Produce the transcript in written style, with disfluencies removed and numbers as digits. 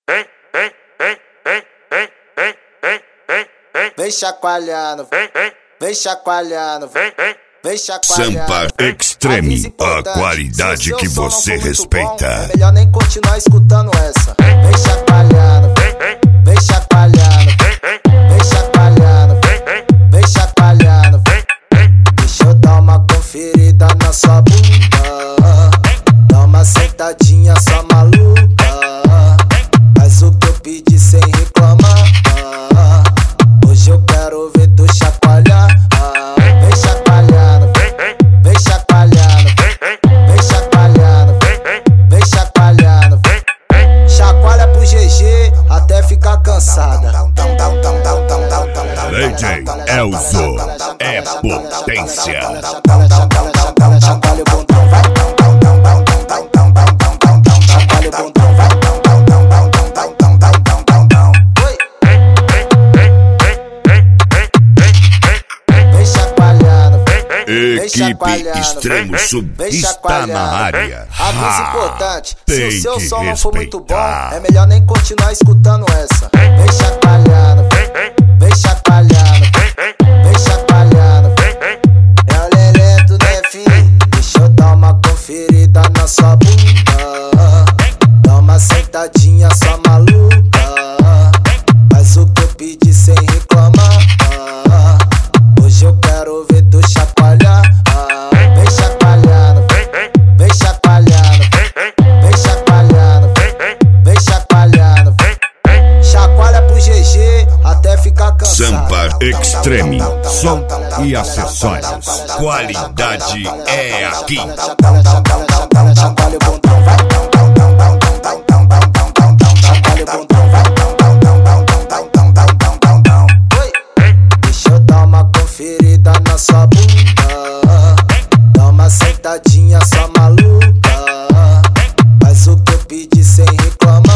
Vem chacoalhando, vem chacoalhando, vem chacoalhando. Sampa Extreme, a qualidade que você respeita. É melhor nem continuar escutando essa. Vem chacoalhando, vem chacoalhando, vem chacoalhando, vem chacoalhando. Deixa eu dar uma conferida na sua bunda, dá uma sentadinha só maluca. Faz o que eu pedi sem reclamar. Hoje eu quero ver tu chacoalhar. Vem chacoalhando, vem chacoalhando, vem chacoalhando, vem chacoalhando. Chacoalha pro GG até ficar cansada. DJ Elzo é potência. Chacoalha o bundão, vai. Chacoalha o bundão, vai. Equipe Extremo Sub está na área. Aviso importante, se o seu som não for muito bom, respeitar. é melhor nem continuar escutando essa. Vem chacoalhando, vem chacoalhando, vem chacoalhando. É o Lelê do Nefinho. Deixa eu dar uma conferida na sua bunda, dá uma sentadinha só maluca. Faz o que eu pedi sem reclamar. Hoje eu quero ver tu chacoalhar. Vem chacoalhando, vem chacoalhando, vem chacoalhando, vem chacoalhando. Chacoalha pro GG até ficar cansado. Sampa Extreme, som e acessórios. Qualidade é aqui. Chacoalha o bundão, vai. Chacoalha o bundão, vai. Deixa eu dar uma conferida na sua bunda, dá uma sentadinha só maluca. Faz o que eu pedi sem reclamar.